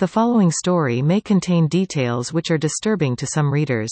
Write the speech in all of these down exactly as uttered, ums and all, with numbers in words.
The following story may contain details which are disturbing to some readers.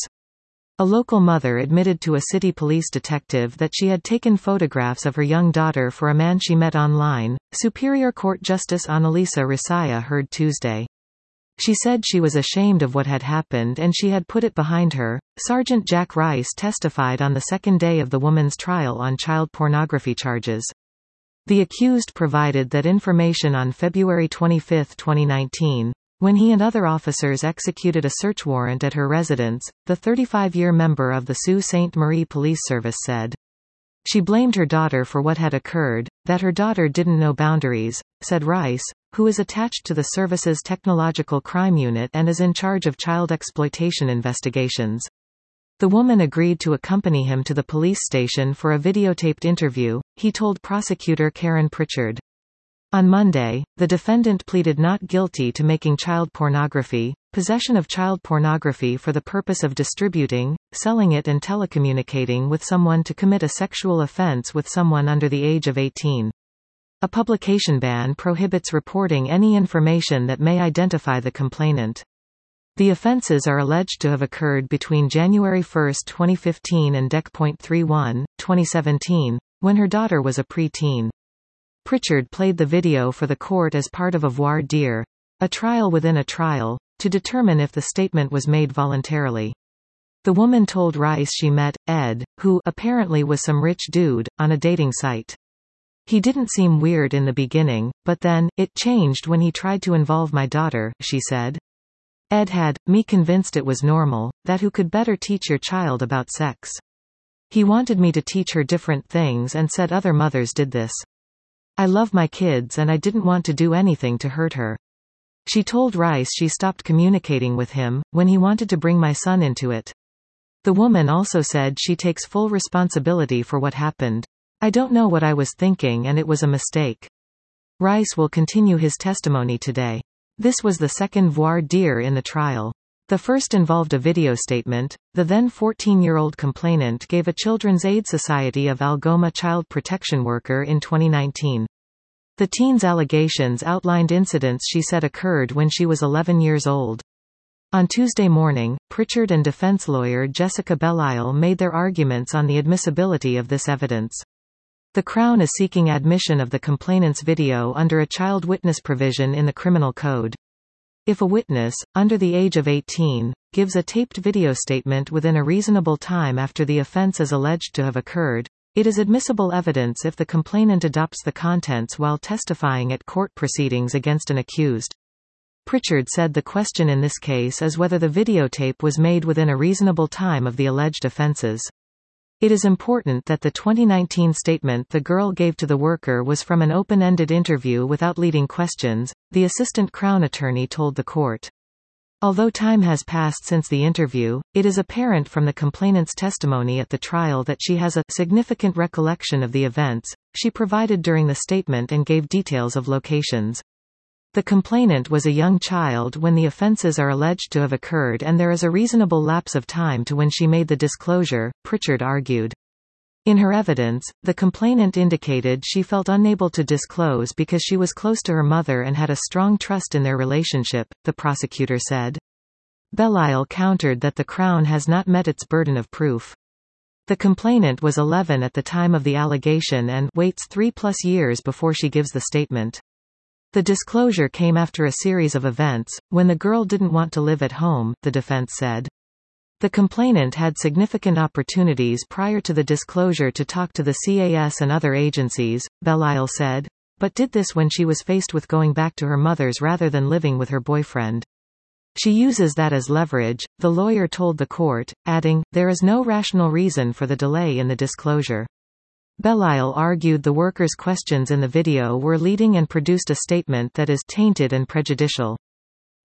A local mother admitted to a city police detective that she had taken photographs of her young daughter for a man she met online, Superior Court Justice Annalisa Risaya heard Tuesday. She said she was ashamed of what had happened and she had put it behind her. Sergeant Jack Rice testified on the second day of the woman's trial on child pornography charges. The accused provided that information on February twenty-fifth, twenty nineteen, when he and other officers executed a search warrant at her residence, the thirty-five-year member of the Sault Ste. Marie Police Service said. She blamed her daughter for what had occurred, that her daughter didn't know boundaries, said Rice, who is attached to the service's Technological Crime Unit and is in charge of child exploitation investigations. The woman agreed to accompany him to the police station for a videotaped interview, he told prosecutor Karen Pritchard. On Monday, the defendant pleaded not guilty to making child pornography, possession of child pornography for the purpose of distributing, selling it and telecommunicating with someone to commit a sexual offense with someone under the age of eighteen. A publication ban prohibits reporting any information that may identify the complainant. The offenses are alleged to have occurred between January first, twenty fifteen and December thirty-first, twenty seventeen, when her daughter was a pre-teen. Pritchard played the video for the court as part of a voir dire, a trial within a trial, to determine if the statement was made voluntarily. The woman told Rice she met Ed, who apparently was some rich dude, on a dating site. He didn't seem weird in the beginning, but then, it changed when he tried to involve my daughter, she said. Ed had me convinced it was normal, that who could better teach your child about sex. He wanted me to teach her different things and said other mothers did this. I love my kids and I didn't want to do anything to hurt her. She told Rice she stopped communicating with him, when he wanted to bring my son into it. The woman also said she takes full responsibility for what happened. I don't know what I was thinking and it was a mistake. Rice will continue his testimony today. This was the second voir dire in the trial. The first involved a video statement. The then fourteen-year-old complainant gave a Children's Aid Society of Algoma child protection worker in twenty nineteen. The teen's allegations outlined incidents she said occurred when she was eleven years old. On Tuesday morning, Pritchard and defense lawyer Jessica Belisle made their arguments on the admissibility of this evidence. The Crown is seeking admission of the complainant's video under a child witness provision in the Criminal Code. If a witness, under the age of eighteen, gives a taped video statement within a reasonable time after the offense is alleged to have occurred, it is admissible evidence if the complainant adopts the contents while testifying at court proceedings against an accused. Pritchard said the question in this case is whether the videotape was made within a reasonable time of the alleged offenses. It is important that the twenty nineteen statement the girl gave to the worker was from an open-ended interview without leading questions, the assistant Crown attorney told the court. Although time has passed since the interview, it is apparent from the complainant's testimony at the trial that she has a significant recollection of the events she provided during the statement and gave details of locations. The complainant was a young child when the offenses are alleged to have occurred and there is a reasonable lapse of time to when she made the disclosure, Pritchard argued. In her evidence, the complainant indicated she felt unable to disclose because she was close to her mother and had a strong trust in their relationship, the prosecutor said. Belisle countered that the Crown has not met its burden of proof. The complainant was eleven at the time of the allegation and waits three plus years before she gives the statement. The disclosure came after a series of events, when the girl didn't want to live at home, the defense said. The complainant had significant opportunities prior to the disclosure to talk to the C A S and other agencies, Belisle said, but did this when she was faced with going back to her mother's rather than living with her boyfriend. She uses that as leverage, the lawyer told the court, adding, there is no rational reason for the delay in the disclosure. Belisle argued the worker's questions in the video were leading and produced a statement that is tainted and prejudicial.